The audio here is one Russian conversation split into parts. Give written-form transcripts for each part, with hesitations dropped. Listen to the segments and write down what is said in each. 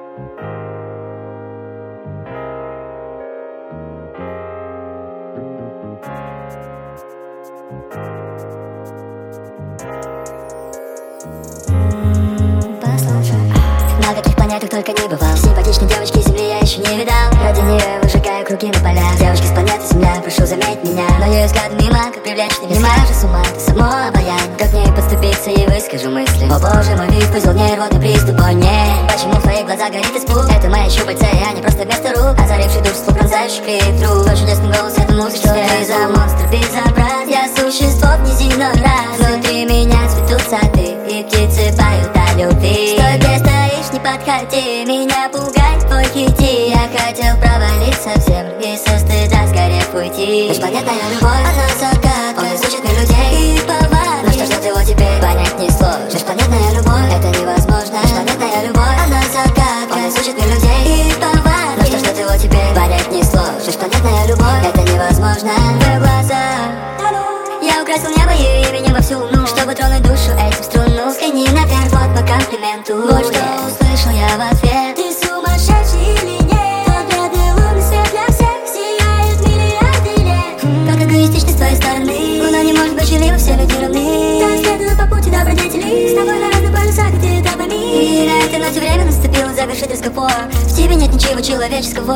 Много таких планетах только не бывал. Симпатичной девочки Земли я еще не видал. Ради нее я выжигаю круги на полях. Девочки с планеты Земля, прошу заметь меня. Но ее взгляд мимо, как привлечь не схожу с ума, ты само обаяние. Как к ней подступиться и выскажу мысли. О боже, мой вид вызвал нервный приступ. О нет, почему в твоих глазах горит испуг? Это мои щупальца, и они просто вместо рук. Озаривший душ, слух, пронзающий крик. Вдруг твой чудесный голос, это музыка. Что ты за монстр, безобраз? Я существо внеземной расы. Внутри меня цветут сады, и птицы поют о любви. Стой, где стоишь, не подходи, меня пугать твой хити. Я хотел провалиться в землю и со стыда сгорев уйти. Межпланетная любовь, она загадка, он изучит мир людей и повадок. Но что ждет его теперь, понять не сложно. Межпланетная любовь, это невозможно. Межпланетная любовь, она загадка, он изучит мир людей и повадок. Но что ждет его теперь, понять не сложно. Межпланетная любовь, это невозможно. В глаза я украсил небо и именем во всю луну, чтобы тронуть душу этим струну. Взгляни наверх, вот по комплименту. Вот что услышал я в ответ. Ты сумасшедший или нет? Тот бледный лунный свет для всех сияет миллиарды лет. Как эгоистично с твоей стороны. Луна не может быть счастлива, все люди равны. Так следует по пути добродетелей. С тобой на разных полюсах, где ты пойми. И на этой ноте время наступило завершить разговор. В тебе нет ничего человеческого.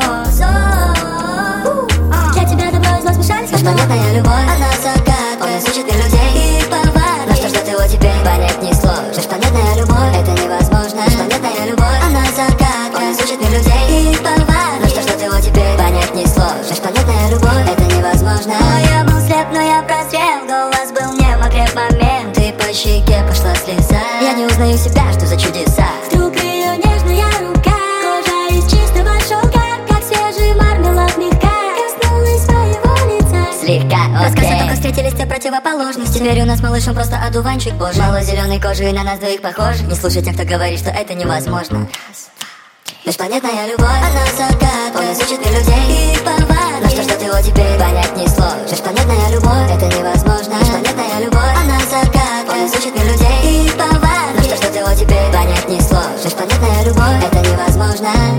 Для тебя добро и зло смешались в одно. Межпланетная любовь, она загадка, он изучит мир людей и повадок. Но что ждет его теперь, понять не сложно. Межпланетная любовь, это невозможно. Межпланетная любовь, она загадка, он изучит мир людей и повадок. Но что ждет его теперь, понять не сложно. Межпланетная любовь, это невозможно. Я был слеп, но я прозрел. Голос был нем, окреп момент. Ты по щеке пошла слеза. Я не узнаю себя, что за чудеса. Вдруг ее нежная рука, кожа из чистого шелка, как свежий мармелад мягка, коснулась моего лица. Слегка, Нас окей. только встретились те противоположности. Теперь у нас малышом просто одуванчик божий. Мало зеленой кожи, на нас двоих похож. Не слушай тех, кто говорит, что это невозможно. Межпланетная любовь, она загадка, он изучит мир людей и повадок. Но что ждет его теперь, понять не сложно. Межпланетная любовь, это невозможно. Межпланетная любовь, она загадка, он изучит мир людей и повадок. Но что ждет его теперь, понять не сложно. Межпланетная любовь, это невозможно.